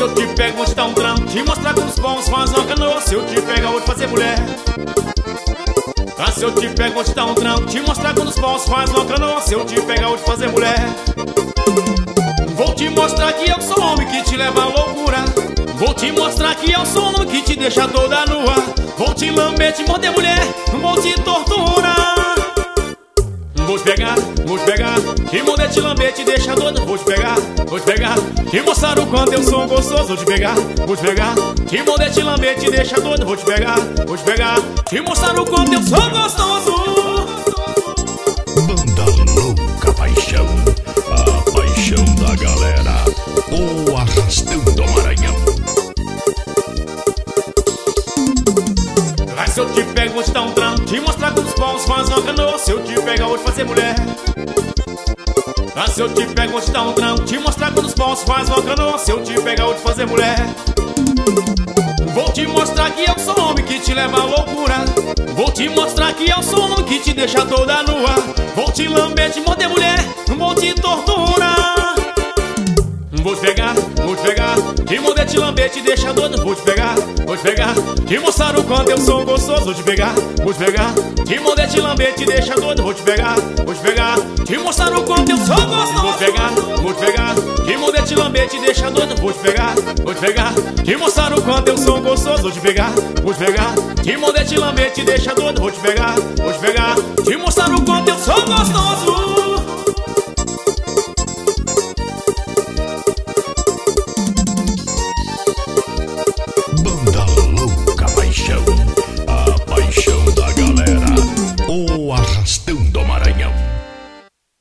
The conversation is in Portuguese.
se eu te pego, vou te dar um tranco, te mostrar que os bons faz uma canoa. Se eu te pegar, vou te fazer mulher. Se eu te pego, vou te dar um tranco, te mostrar quando os bons faz uma canoa. Se eu te pegar, vou te fazer mulher. Vou te mostrar que eu sou homem que te leva à loucura. Vou te mostrar que eu sou homem que te deixa toda nua. Vou te lamber, te morder mulher, vou te torturar. Vou te pegar, te morder, te lamber, te deixa doida. Vou te pegar, te mostrar o quanto eu sou gostoso. Vou te pegar, te morder, te lamber, te deixa doida. Vou te pegar, te mostrar o quanto eu sou gostoso. Banda Louca Paixão, a paixão da galera, o arrastão do Maranhão. Se eu te pego, vou te dar um tranco, te mostrar que os bons faz uma canoa. Se eu te pegar, vou te fazer mulher. Se eu te pego, vou te dar um tranco, te mostrar que os bons faz uma canoa. Se eu te pegar, vou te fazer mulher. Vou te mostrar que eu sou homem que te leva à loucura. Vou te mostrar que eu sou homem que te deixa toda nua. Vou te lamber, te morder mulher, vou te torturar. Vou te pegar, te morder, te lamber, te deixa doida. Vou te pegar, te mostrar o quanto eu sou gostoso. Vou te pegar, te morder, te lamber, te deixa doida. Vou te pegar, te mostrar o quanto eu sou gostoso. Vou te pegar, te morder, te lamber, te deixa doida. Vou te pegar, te mostrar o quanto eu sou gostoso. Vou te pegar, te morder, te lamber, te deixa doida. Vou te pegar, te mostrar o quanto eu sou gostoso. A paixão da galera, o arrastão